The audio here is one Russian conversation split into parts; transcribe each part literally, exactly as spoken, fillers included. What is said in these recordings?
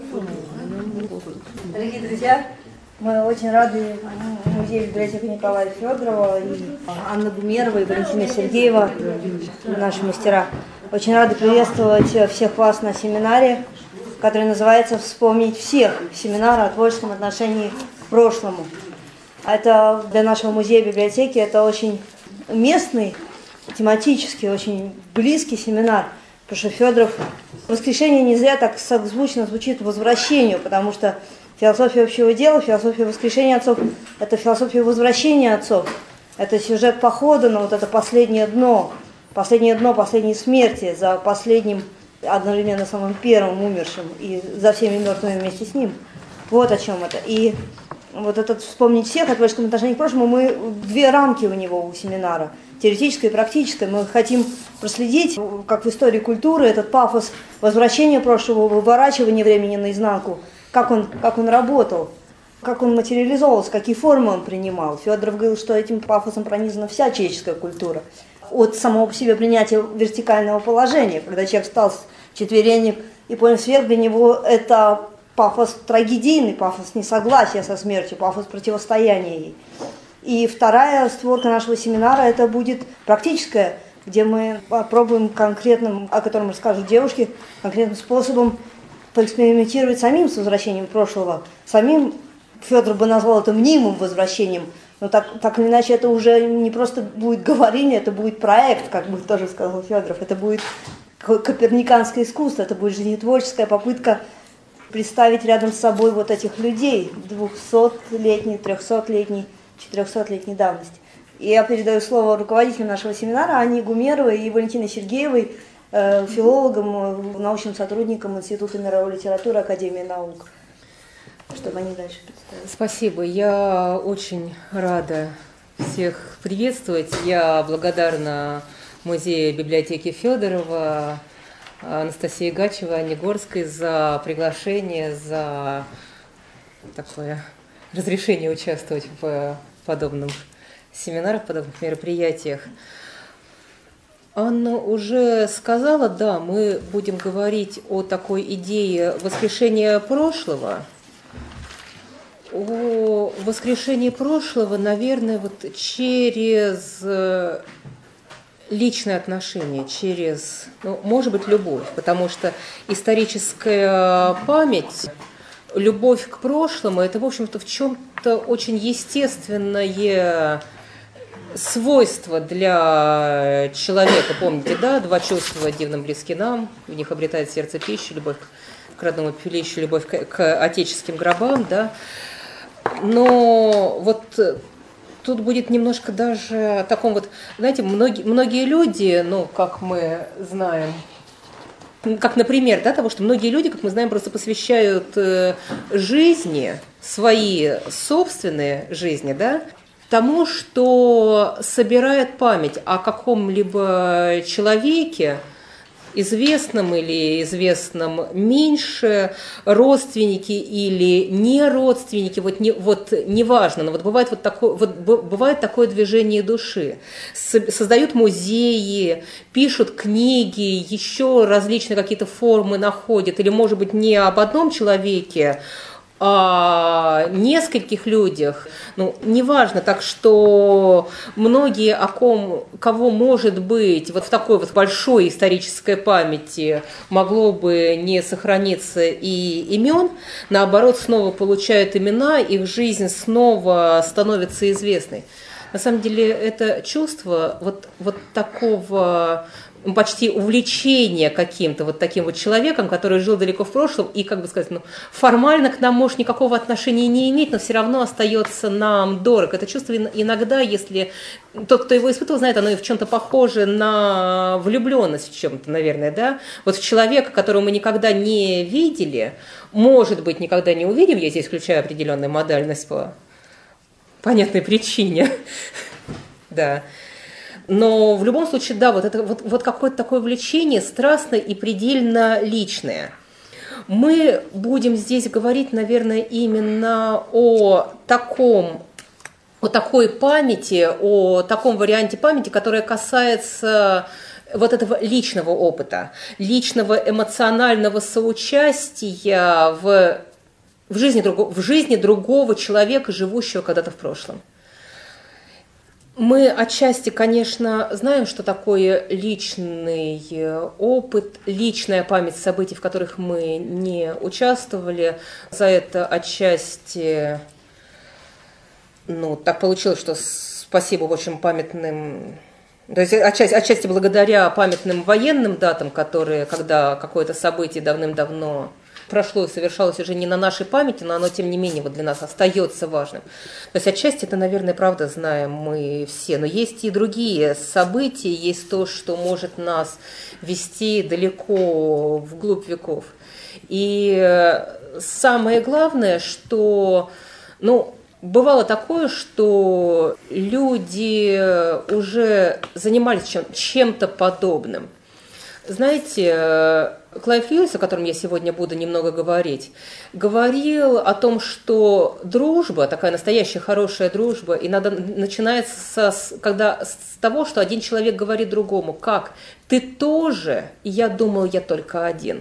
Дорогие друзья, мы очень рады музею библиотеки Николая Федорова и Анны Гумеровой, и Валентина Сергеева, наши мастера. Очень рады приветствовать всех вас на семинаре, который называется «Вспомнить всех». Семинар о творческом отношении к прошлому. Это для нашего музея библиотеки это очень местный, тематический, очень близкий семинар. Потому что Федоров воскрешение не зря так созвучно звучит возвращению, потому что философия общего дела, философия воскрешения отцов – это философия возвращения отцов. Это сюжет похода на вот это последнее дно, последнее дно последней смерти за последним, одновременно самым первым умершим и за всеми мертвыми вместе с ним. Вот о чем это. И вот этот «Вспомнить всех» о творческом отношении к прошлому, мы две рамки у него, у семинара, теоретическая и практическая. Мы хотим проследить, как в истории культуры, этот пафос возвращения прошлого, выворачивания времени наизнанку, как он, как он работал, как он материализовывался, какие формы он принимал. Федоров говорил, что этим пафосом пронизана вся человеческая культура. От самого по себе принятия вертикального положения, когда человек встал с четверенек и понял сверх, для него это пафос трагедийный, пафос несогласия со смертью, пафос противостояния ей. И вторая створка нашего семинара это будет практическая, где мы попробуем конкретным, о котором расскажут девушки, конкретным способом поэкспериментировать самим с возвращением прошлого. Самим Федор бы назвал это мнимым возвращением, но так, так или иначе это уже не просто будет говорение, это будет проект, как бы тоже сказал Федоров, это будет коперниканское искусство, это будет жизнетворческая попытка представить рядом с собой вот этих людей двухсотлетней, трехсотлетней, четырехсотлетней давности. И я передаю слово руководителю нашего семинара Анне Гумеровой и Валентине Сергеевой, э, филологам, научным сотрудникам Института мировой литературы Академии наук, чтобы они дальше представили. Спасибо. Я очень рада всех приветствовать. Я благодарна музею библиотеки Федорова, Анастасии Гачевой, Анне Горской за приглашение, за такое разрешение участвовать в подобных семинарах, в подобных мероприятиях. Анна уже сказала, да, мы будем говорить о такой идее воскрешения прошлого. О воскрешении прошлого, наверное, вот через личные отношения, через, ну, может быть, любовь, потому что историческая память, любовь к прошлому, это, в общем-то, в чем-то очень естественное свойство для человека. Помните, да, два чувства дивно близки нам, в них обретает сердце пищу, любовь к родному пилищу, любовь к, к отеческим гробам, да. Но вот тут будет немножко даже о таком вот, знаете, многие, многие люди, ну, как мы знаем, как, например, да, того, что многие люди, как мы знаем, просто посвящают жизни, свои собственные жизни, да, тому, что собирает память о каком-либо человеке, известном или известном меньше, родственники или не родственники, вот, не, вот неважно, но вот бывает, вот такое, вот бывает такое движение души. Создают музеи, пишут книги, еще различные какие-то формы находят, или, может быть, не об одном человеке, о нескольких людях, ну, неважно, так что многие, о ком, кого, может быть, вот в такой вот большой исторической памяти могло бы не сохраниться и имен, наоборот, снова получают имена, их жизнь снова становится известной. На самом деле, это чувство вот, вот такого почти увлечение каким-то вот таким вот человеком, который жил далеко в прошлом и, как бы сказать, ну, формально к нам, может, никакого отношения не иметь, но все равно остается нам дорог. Это чувство иногда, если тот, кто его испытывал, знает, оно и в чем-то похоже на влюбленность в чем-то, наверное, да? Вот в человека, которого мы никогда не видели, может быть, никогда не увидим, я здесь включаю определенную модальность по понятной причине, да. Но в любом случае, да, вот это вот, вот какое-то такое влечение страстное и предельно личное. Мы будем здесь говорить, наверное, именно о таком, о такой памяти, о таком варианте памяти, которая касается вот этого личного опыта, личного эмоционального соучастия в, в, жизни, друго, в жизни другого человека, живущего когда-то в прошлом. Мы отчасти, конечно, знаем, что такое личный опыт, личная память событий, в которых мы не участвовали. За это отчасти, ну, так получилось, что спасибо очень памятным, то есть отчасти, отчасти благодаря памятным военным датам, которые, когда какое-то событие давным-давно прошло и совершалось уже не на нашей памяти, но оно, тем не менее, вот для нас остается важным. То есть отчасти это, наверное, правда знаем мы все. Но есть и другие события, есть то, что может нас вести далеко вглубь веков. И самое главное, что, ну, бывало такое, что люди уже занимались чем- чем-то подобным. Знаете, Клайв Льюис, о котором я сегодня буду немного говорить, говорил о том, что дружба, такая настоящая хорошая дружба, иногда начинается с, когда, с того, что один человек говорит другому: как ты тоже, и я думал, я только один.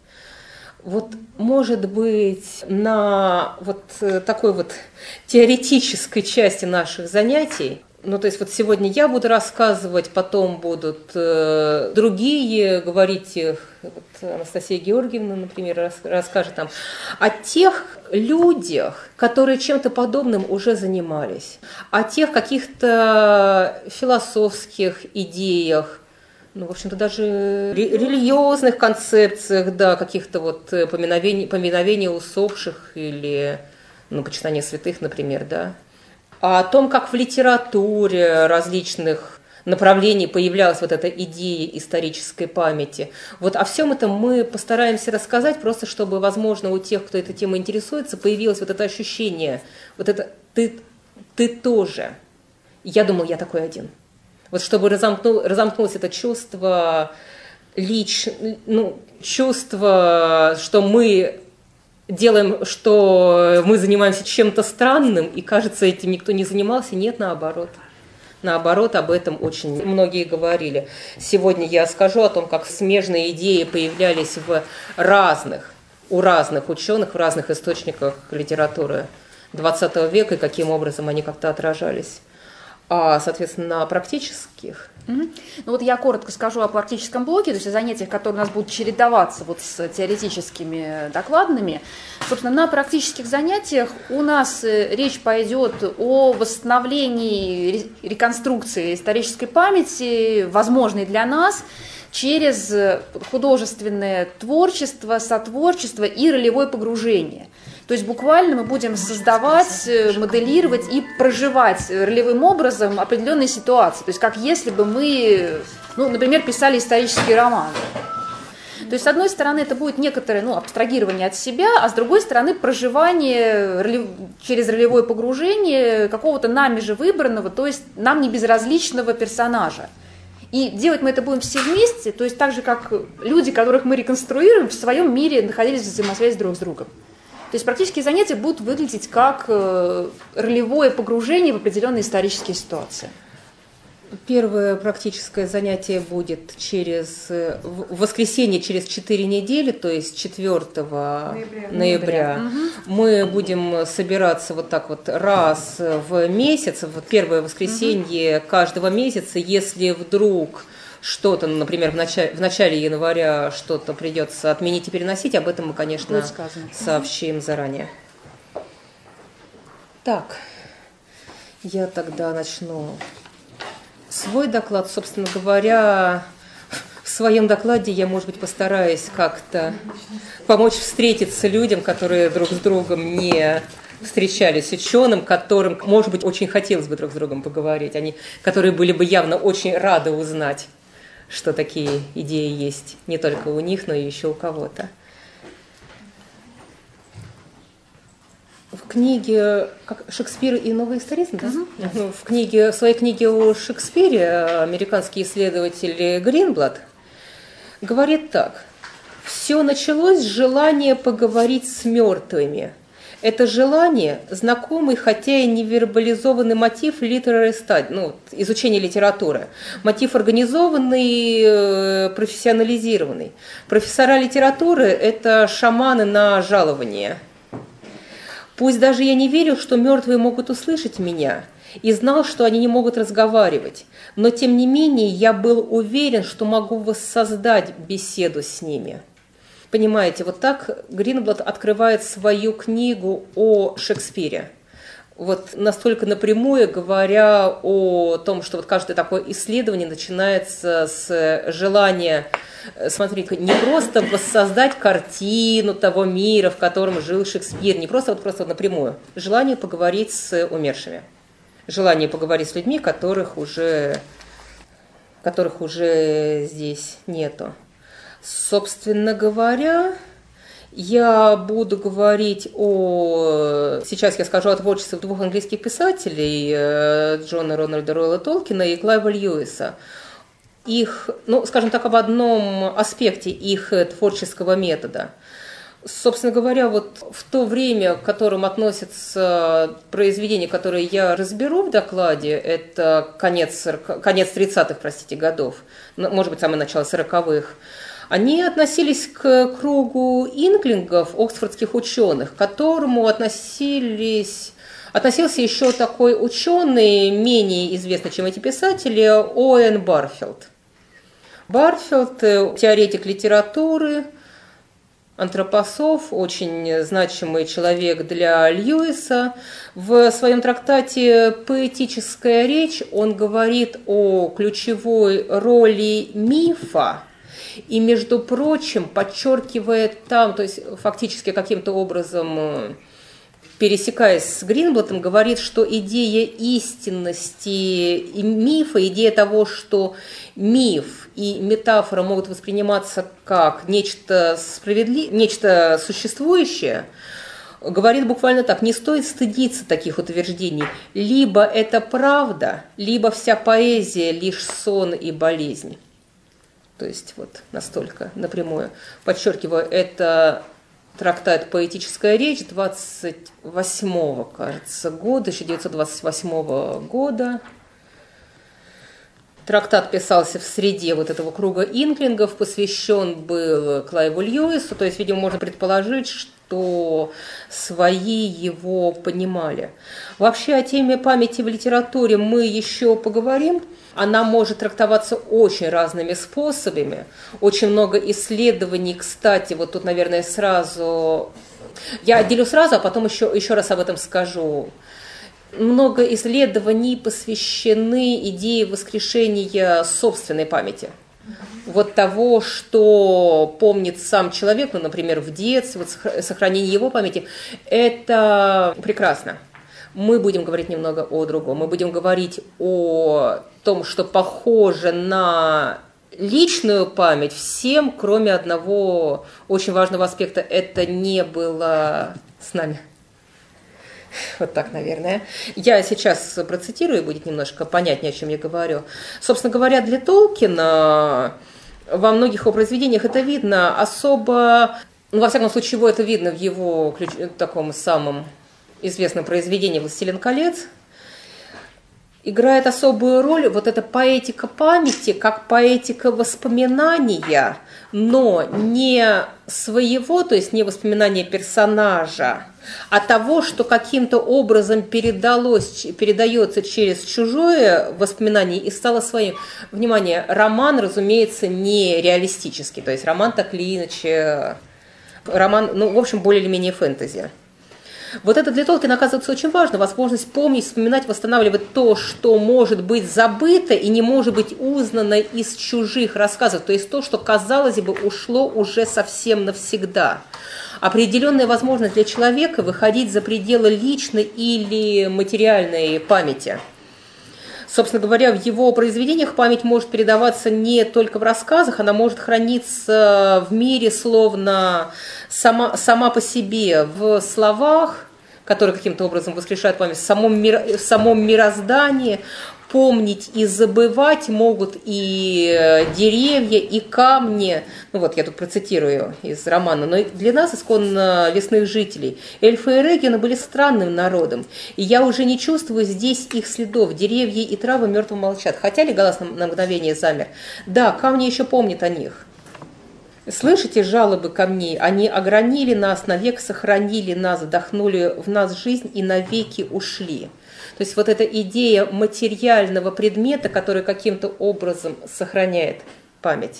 Вот, может быть, на вот такой вот теоретической части наших занятий, ну, то есть вот сегодня я буду рассказывать, потом будут э, другие говорить, вот Анастасия Георгиевна, например, рас, расскажет нам о тех людях, которые чем-то подобным уже занимались, о тех каких-то философских идеях, ну, в общем-то, даже религиозных концепциях, да, каких-то вот поминовений, поминовения усопших или, ну, почитания святых, например, да. А о том, как в литературе различных направлений появлялась вот эта идея исторической памяти. Вот о всем этом мы постараемся рассказать, просто чтобы, возможно, у тех, кто этой темой интересуется, появилось вот это ощущение, вот это «ты, ты тоже». Я думал, я такой один. Вот чтобы разомкнул, разомкнулось это чувство, лич, ну, чувство, что мы делаем, что мы занимаемся чем-то странным, и, кажется, этим никто не занимался. Нет, наоборот. Наоборот, об этом очень многие говорили. Сегодня я скажу о том, как смежные идеи появлялись в разных, у разных ученых, в разных источниках литературы двадцатого века, и каким образом они как-то отражались. А, соответственно, на практических. Mm-hmm. Ну вот я коротко скажу о практическом блоке, то есть о занятиях, которые у нас будут чередоваться вот с теоретическими докладными. Собственно, на практических занятиях у нас речь пойдет о восстановлении, реконструкции исторической памяти, возможной для нас, через художественное творчество, сотворчество и ролевое погружение. То есть буквально мы будем создавать, моделировать и проживать ролевым образом определенные ситуации. То есть как если бы мы, ну, например, писали исторические романы. То есть, с одной стороны, это будет некоторое, ну, абстрагирование от себя, а с другой стороны, проживание ролев... через ролевое погружение какого-то нами же выбранного, то есть нам не безразличного персонажа. И делать мы это будем все вместе, то есть так же, как люди, которых мы реконструируем, в своем мире находились в взаимосвязи друг с другом. То есть практические занятия будут выглядеть как ролевое погружение в определенные исторические ситуации. Первое практическое занятие будет через в воскресенье, через четыре недели, то есть четвёртого ноября. ноября. Угу. Мы будем собираться вот так вот раз в месяц, вот первое воскресенье угу. каждого месяца. Если вдруг что-то, например, в начале, в начале января что-то придется отменить и переносить, об этом мы, конечно, сообщим заранее. Так, я тогда начну свой доклад. Собственно говоря, в своем докладе я, может быть, постараюсь как-то помочь встретиться людям, которые друг с другом не встречались, ученым, которым, может быть, очень хотелось бы друг с другом поговорить, они, которые были бы явно очень рады узнать, что такие идеи есть не только у них, но и еще у кого-то. В книге как, «Шекспир и новый историзм», да? uh-huh. в, книге, в своей книге о Шекспире американский исследователь Гринблад говорит так: «Все началось с желания поговорить с мертвыми. Это желание, знакомый, хотя и не вербализованный мотив literary study, ну, изучения литературы. Мотив организованный, профессионализированный. Профессора литературы – это шаманы на жалование. Пусть даже я не верил, что мертвые могут услышать меня, и знал, что они не могут разговаривать, но тем не менее я был уверен, что могу воссоздать беседу с ними. Понимаете, вот так Гринблад открывает свою книгу о Шекспире. Вот настолько напрямую говоря о том, что вот каждое такое исследование начинается с желания, смотрите, не просто воссоздать картину того мира, в котором жил Шекспир, не просто вот просто вот напрямую, желание поговорить с умершими, желание поговорить с людьми, которых уже, которых уже здесь нету. Собственно говоря, я буду говорить о... Сейчас я скажу о творчестве двух английских писателей, Джона Рональда Ройла Толкина и Клайва Льюиса. Их, ну, скажем так, об одном аспекте их творческого метода. Собственно говоря, вот в то время, к которым относятся произведения, которые я разберу в докладе, это конец, конец тридцатых, простите, годов, может быть, самое начало сороковых, они относились к кругу инклингов, оксфордских ученых, к которому относились, относился еще такой ученый, менее известный, чем эти писатели, Оуэн Барфилд. Барфилд – теоретик литературы, антропософ, очень значимый человек для Льюиса. В своем трактате «Поэтическая речь» он говорит о ключевой роли мифа, и, между прочим, подчеркивает там, то есть фактически каким-то образом, пересекаясь с Гринблатом, говорит, что идея истинности и мифа, идея того, что миф и метафора могут восприниматься как нечто, справедли... нечто существующее, говорит буквально так: не стоит стыдиться таких утверждений. Либо это правда, либо вся поэзия лишь сон и болезнь. То есть вот настолько напрямую. Подчеркиваю, это трактат «Поэтическая речь» двадцать восьмого, кажется, года, тысяча девятьсот двадцать восьмого года. Трактат писался в среде вот этого круга инклингов, посвящен был Клайву Льюису, то есть, видимо, можно предположить, что свои его понимали. Вообще о теме памяти в литературе мы еще поговорим. Она может трактоваться очень разными способами. Очень много исследований, кстати, вот тут, наверное, сразу... Я отделю сразу, а потом еще, еще раз об этом скажу. Много исследований посвящены идее воскрешения собственной памяти. Вот того, что помнит сам человек, ну, например, в детстве, вот сохранение его памяти, это прекрасно. Мы будем говорить немного о другом. Мы будем говорить о том, что похоже на личную память всем, кроме одного очень важного аспекта. Это не было с нами. Вот так, наверное. Я сейчас процитирую, будет немножко понятнее, о чем я говорю. Собственно говоря, для Толкина во многих его произведениях это видно особо, ну, во всяком случае, его это видно в его ключ, таком самом известном произведении «Властелин колец», играет особую роль вот эта поэтика памяти, как поэтика воспоминания, но не своего, то есть не воспоминания персонажа, а того, что каким-то образом передалось, передается через чужое воспоминание и стало своим. Внимание, роман, разумеется, не реалистический, то есть роман так или иначе, роман, ну, в общем, более или менее фэнтези. Вот это для Толкина оказывается очень важно, возможность помнить, вспоминать, восстанавливать то, что может быть забыто и не может быть узнано из чужих рассказов, то есть то, что, казалось бы, ушло уже совсем навсегда. Определенная возможность для человека выходить за пределы личной или материальной памяти. Собственно говоря, в его произведениях память может передаваться не только в рассказах, она может храниться в мире словно сама, сама по себе, в словах, которые каким-то образом воскрешают память, в самом, мир, в самом мироздании. помнить и забывать могут и деревья, и камни. Ну вот, я тут процитирую из романа. Но для нас, исконно лесных жителей, эльфы и регионы были странным народом. И я уже не чувствую здесь их следов. Деревья и травы мертво молчат. Хотя Леголас на, на мгновение замер. Да, камни еще помнят о них. Слышите жалобы камней? Они огранили нас, навек сохранили нас, вдохнули в нас жизнь и навеки ушли. То есть вот эта идея материального предмета, который каким-то образом сохраняет память.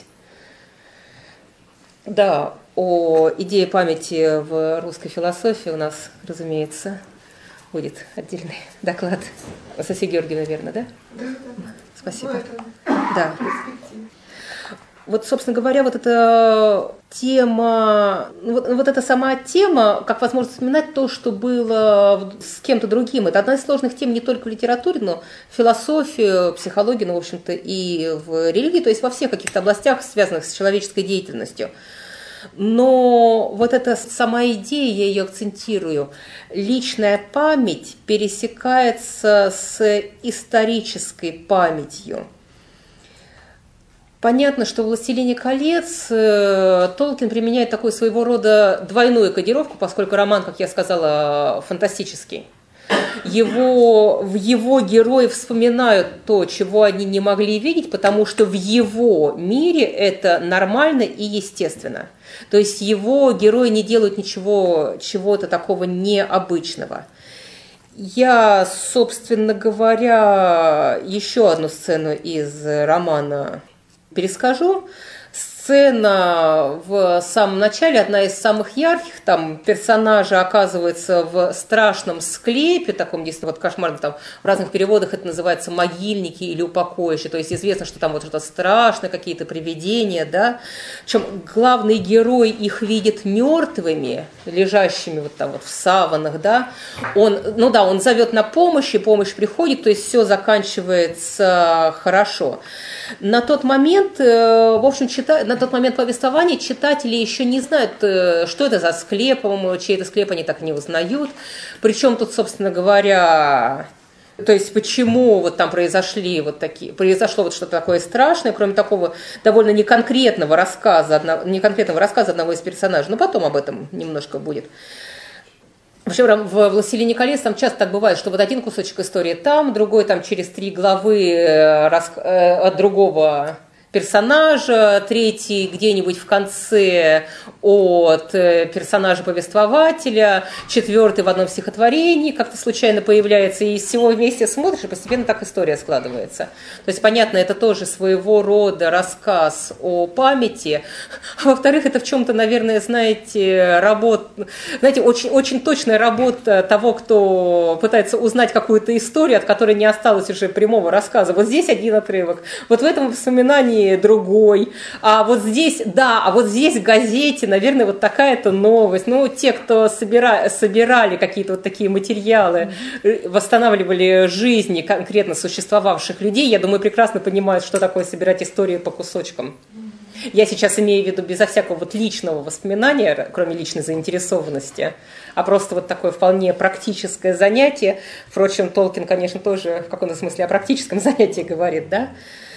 Да, о идее памяти в русской философии у нас, разумеется, будет отдельный доклад. Софья Георгиевна, наверное, да? Да, да. Спасибо. Ну, это да. перспектива. Вот, собственно говоря, вот эта тема, вот, вот эта сама тема, как возможность вспоминать то, что было с кем-то другим, это одна из сложных тем не только в литературе, но в философии, психологии, ну, в общем-то, и в религии, то есть во всех каких-то областях, связанных с человеческой деятельностью. Но вот эта сама идея, я ее акцентирую, личная память пересекается с исторической памятью. Понятно, что в «Властелине колец» Толкин применяет такую своего рода двойную кодировку, поскольку роман, как я сказала, фантастический. Его, в его герои вспоминают то, чего они не могли видеть, потому что в его мире это нормально и естественно. То есть его герои не делают ничего, чего-то такого необычного. Я, собственно говоря, еще одну сцену из романа перескажу. Сцена в самом начале, одна из самых ярких, там персонажи оказываются в страшном склепе, таком действительно вот кошмарном, там в разных переводах это называется могильники или упокоище, то есть известно, что там вот что-то страшное, какие-то привидения, да, причем главный герой их видит мертвыми, лежащими вот там вот в саванах, да, он, ну да, он зовет на помощь, и помощь приходит, то есть все заканчивается хорошо. На тот момент, в общем, чита... на тот момент повествования читатели еще не знают, что это за склеп, по-моему, чей это склеп, они так не узнают. Причем тут, собственно говоря, то есть почему вот там произошли вот такие, произошло вот что-то такое страшное, кроме такого довольно неконкретного рассказа, неконкретного рассказа одного из персонажей. Но потом об этом немножко будет. Вообще в «Властелине колец» там часто так бывает, что вот один кусочек истории там, другой там через три главы от другого персонажа, третий где-нибудь в конце от персонажа-повествователя, четвертый в одном стихотворении как-то случайно появляется, и всего вместе смотришь, и постепенно так история складывается. То есть, понятно, это тоже своего рода рассказ о памяти. А во-вторых, это в чем-то, наверное, знаете, работа, знаете, очень, очень точная работа того, кто пытается узнать какую-то историю, от которой не осталось уже прямого рассказа. Вот здесь один отрывок, вот в этом воспоминании другой, а вот здесь, да, а вот здесь в газете, наверное, вот такая-то новость. Ну, те, кто собира, собирали какие-то вот такие материалы, восстанавливали жизни конкретно существовавших людей, я думаю, прекрасно понимают, что такое собирать истории по кусочкам. Я сейчас имею в виду безо всякого вот личного воспоминания, кроме личной заинтересованности, а просто вот такое вполне практическое занятие. Впрочем, Толкин, конечно, тоже в каком-то смысле о практическом занятии говорит, да?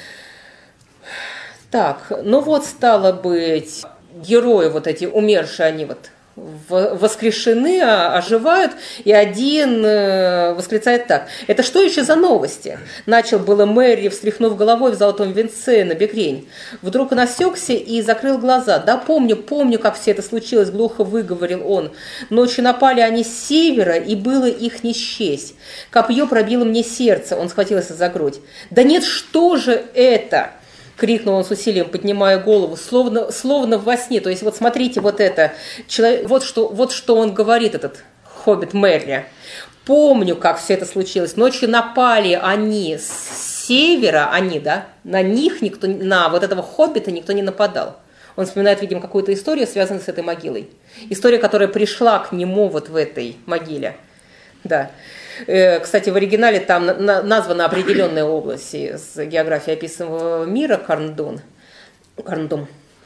Так, ну вот, стало быть, герои вот эти умершие, они вот воскрешены, оживают, и один восклицает так: «Это что еще за новости?» Начал было Мерри, встряхнув головой в золотом венце на бекрень. Вдруг он осекся и закрыл глаза. «Да помню, помню, как все это случилось», — глухо выговорил он. «Ночью напали они с севера, и было их не счесть. Копье пробило мне сердце», — он схватился за грудь. «Да нет, что же это?» — крикнул он с усилием, поднимая голову, словно, словно во сне. То есть вот смотрите, вот это, человек, вот, что, вот что он говорит, этот хоббит Мерри. «Помню, как все это случилось. Ночью напали они с севера, они, да, на них никто, на вот этого хоббита никто не нападал». Он вспоминает, видимо, какую-то историю, связанную с этой могилой. История, которая пришла к нему вот в этой могиле. Да. Кстати, в оригинале там названа определенная область из географии описанного мира, Карндун. Карндум.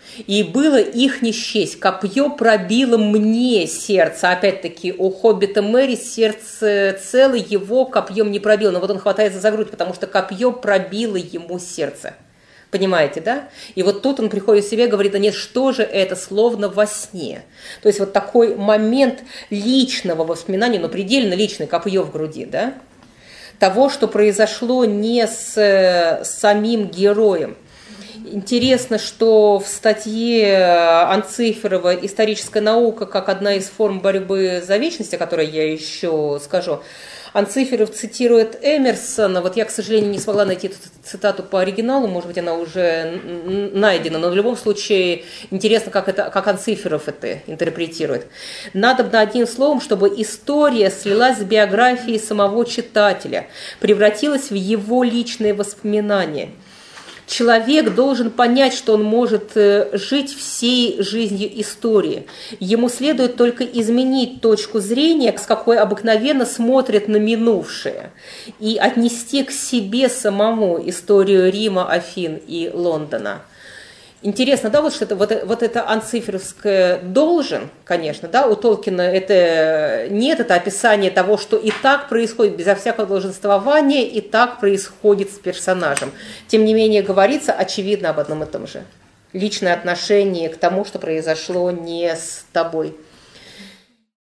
И было их не счесть. Копье пробило мне сердце. Опять-таки, у хоббита Мэри сердце целое, его копьем не пробило. Но вот он хватается за грудь, потому что копье пробило ему сердце. Понимаете, да? И вот тут он приходит в себя и говорит: да нет, что же это, словно во сне. То есть вот такой момент личного воспоминания, но предельно личное, копье в груди, да? Того, что произошло не с, с самим героем. Интересно, что в статье Анциферова «Историческая наука как одна из форм борьбы за вечность», о которой я еще скажу, Анциферов цитирует Эмерсона. Вот я, к сожалению, не смогла найти эту цитату по оригиналу, может быть, она уже найдена, но в любом случае интересно, как, это, как Анциферов это интерпретирует. Надобно одним словом, чтобы история слилась с биографией самого читателя, превратилась в его личные воспоминания. Человек должен понять, что он может жить всей жизнью истории. Ему следует только изменить точку зрения, с какой обыкновенно смотрят на минувшее, и отнести к себе самому историю Рима, Афин и Лондона. Интересно, да, вот что это, вот, вот это анциферовское «должен», конечно, да, у Толкина это нет, это описание того, что и так происходит, безо всякого долженствования, и так происходит с персонажем. Тем не менее, говорится очевидно об одном и том же. Личное отношение к тому, что произошло не с тобой.